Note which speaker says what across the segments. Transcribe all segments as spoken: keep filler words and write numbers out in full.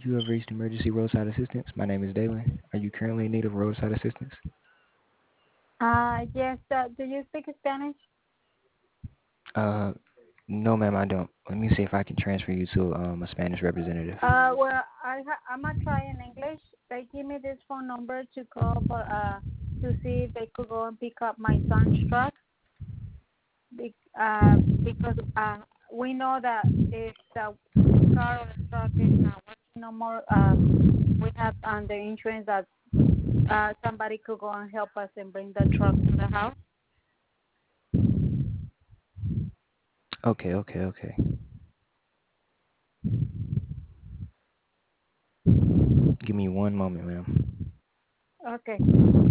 Speaker 1: You have reached emergency roadside assistance. My name is Dalen. Are you currently in need of roadside assistance?
Speaker 2: Uh, yes, uh, do you speak Spanish?
Speaker 1: Uh, no, ma'am, I don't. Let me see if I can transfer you to um, a Spanish representative.
Speaker 2: Uh, well, I ha- I'm gonna try in English. They give me this phone number to call for uh to see if they could go and pick up my son's truck. Be- uh, because uh we know that if the car or the truck is not working no more, uh, we have on the insurance that uh somebody could go and help us and bring the truck to the house.
Speaker 1: Okay, okay, okay. Give me one moment, ma'am.
Speaker 2: Okay.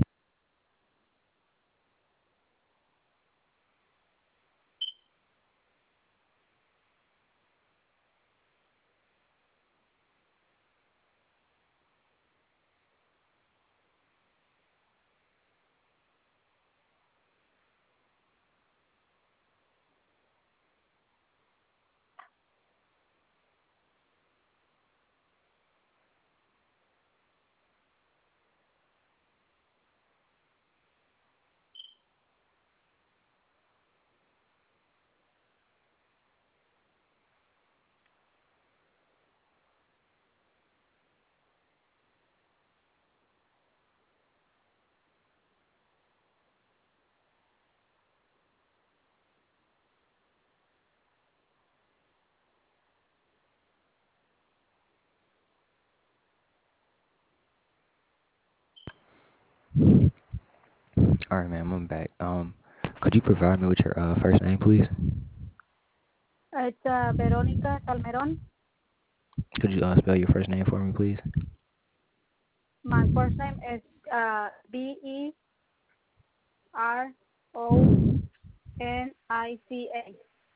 Speaker 1: All right, ma'am, I'm back. Um, could you provide me with your uh, first name, please?
Speaker 2: It's uh, Veronica Salmeron.
Speaker 1: Could you uh, spell your first name for me, please?
Speaker 2: My first name is uh, B E R O N I C A.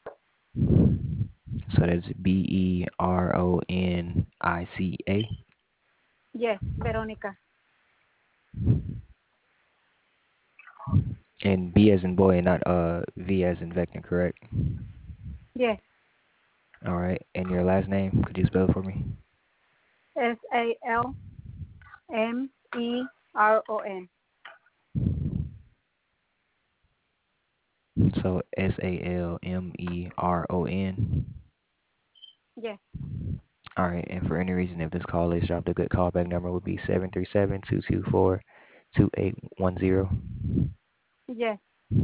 Speaker 1: So that's B E R O N I C A.
Speaker 2: Yes, Veronica.
Speaker 1: And B as in boy, and not uh V as in Vector, correct?
Speaker 2: Yes,
Speaker 1: All right. And your last name, could you spell it for me?
Speaker 2: S A L M E R O N.
Speaker 1: So S A L M E R O N.
Speaker 2: Yes,
Speaker 1: All right. And for any reason, if this call is dropped, a good callback number would be seven three seven, two two four, two eight one zero.
Speaker 2: yes.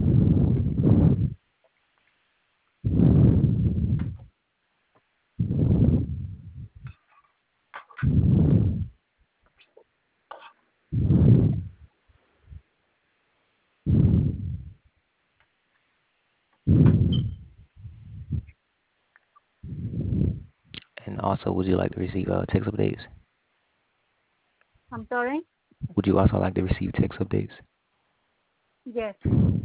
Speaker 1: And also, would you like to receive uh, text updates?
Speaker 2: I'm sorry.
Speaker 1: Would you also like to receive text updates?
Speaker 2: Yes.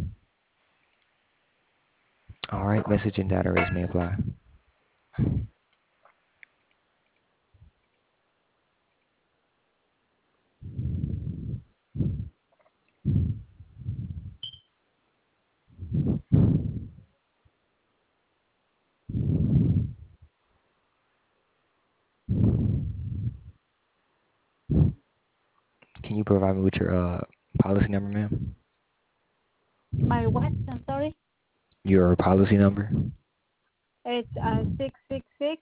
Speaker 1: All right. Message and data rates may apply. Can you provide me with your uh, policy number, ma'am?
Speaker 2: My what? I'm sorry.
Speaker 1: Your policy number?
Speaker 2: It's uh six six six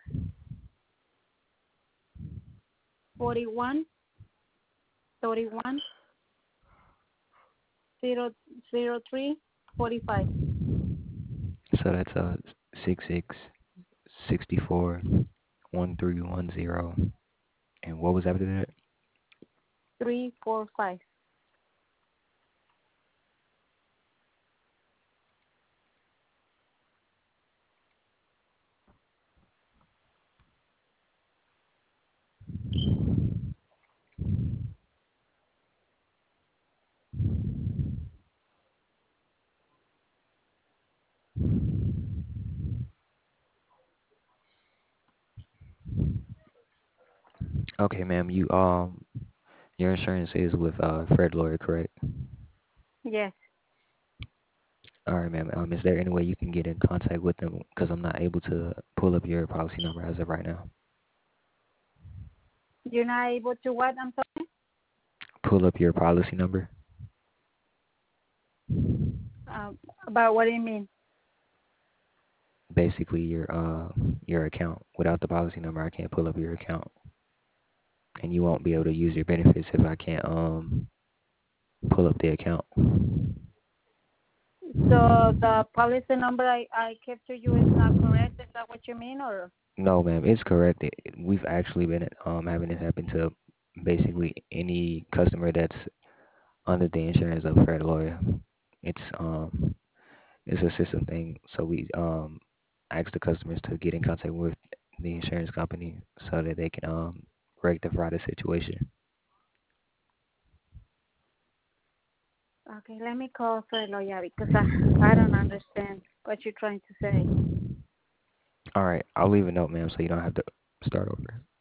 Speaker 2: forty one thirty one zero zero three forty five
Speaker 1: So that's uh six six sixty four one three one zero. And what was after that?
Speaker 2: three four five.
Speaker 1: Okay, ma'am. You um your insurance is with uh Fred Lawyer, correct?
Speaker 2: Yes.
Speaker 1: All right, ma'am. Um, is there any way you can get in contact with them? Because I'm not able to pull up your policy number as of right now.
Speaker 2: You're not able to what? I'm sorry.
Speaker 1: Pull up your policy number.
Speaker 2: Um, about what do you mean?
Speaker 1: Basically, your uh your account. Without the policy number, I can't pull up your account, and you won't be able to use your benefits if I can't um pull up the account.
Speaker 2: So the policy number I, I kept to you is not correct. Is that what you mean, or?
Speaker 1: No, ma'am, it's correct. It, we've actually been um having it happen to basically any customer that's under the insurance of Fred Lawyer. It's um it's a system thing. So we um ask the customers to get in contact with the insurance company so that they can um rectify the situation.
Speaker 2: Okay, let me call for a lawyer because I I don't understand what you're trying to say.
Speaker 1: All right, I'll leave a note, ma'am, so you don't have to start over.